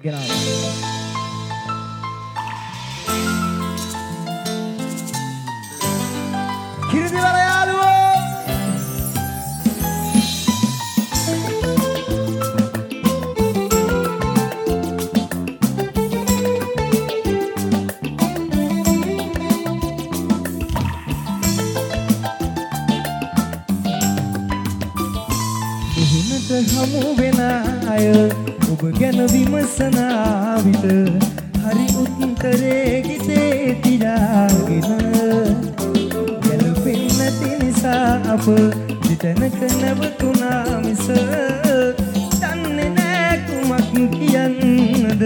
ගෙනාවා. කිරිදිවල යාළුවෝ හමු වෙන අය ඔබ ගැන විමසන විට හරි උත්තරේ ගිතේ තියාගෙන ගැලපෙන්නේ නැති නිසා අප විතනක නැවතුණා මිස දන්නේ නෑ කුමක් කියන්නද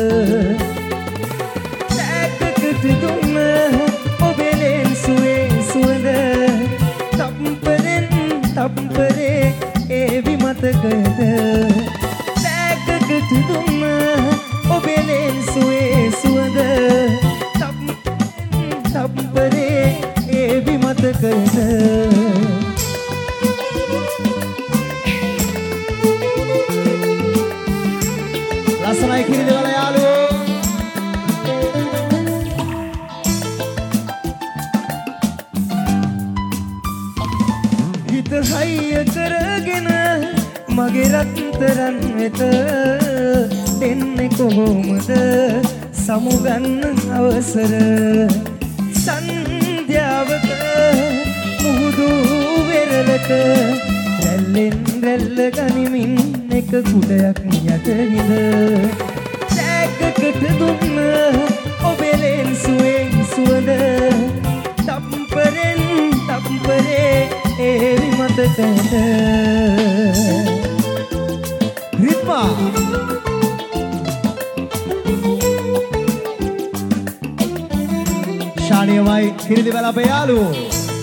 සැකකට දුන්න ඔබේ ලෙන්සුවේ සුවඳ තප්පරේ විමතකද සැකකට දුන්න ඔබේ ලෙන්සුවේ සුවඳ තප්පරේ විමතකද ලස්සනයි කිරිදවල යාළුවෝ හිත හයිය කරගෙන මගේ රත්තරන් වෙත දෙන්නේ කොහොමද සමුගන්න අවසර සන්ධ්‍යාවක මුහුදු වෙරළක රැල්ලෙන් රැල්ල ගනිමින් එක කුඩයක් යටින්ද සැකකට දුන්න ඔබේ ලෙන්සුවෙන් සුවඳ තප්පරේ විමතකද රිද්මා ශානියමයි කිරිදිවල අපේ යාළුවෝ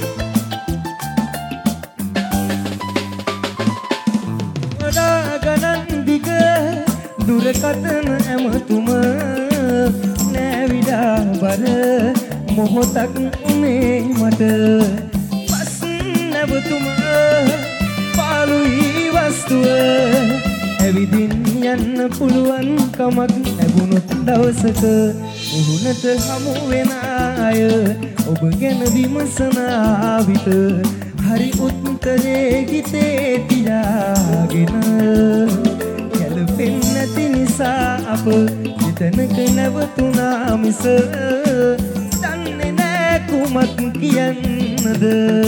ගණන් දිග දුරකථන ඇමතුම නෑවිඩා බර මොහොතක් උනේ මට පස් නැවතුම පාළුයි වස්තුව ඇවිදින් යන්න පුළුවන් කමක් ලැබුණොත් දවසක මුහුණට හමු වෙන අය ඔබ ගැන විමසන විට හරි උත්තරේ ගිතේ තියාගෙන ගැලපෙන්නේ නැති නිසා අප විතනක නැවතුණා මිස දන්නේ නෑ කුමක් කියන්නද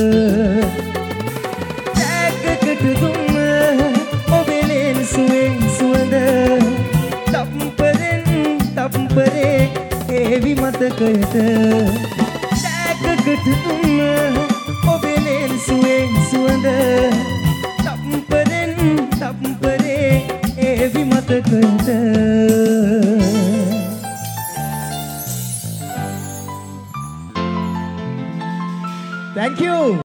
සැකකට දුන්න ඔබේ ලෙන්සුවෙන් සුවඳ තප්පරේ විමතකද සැකකට දුන්න ඔබේ ලෙන්සුවෙන් සුවඳ තප්පරේ විමතකද Thank you.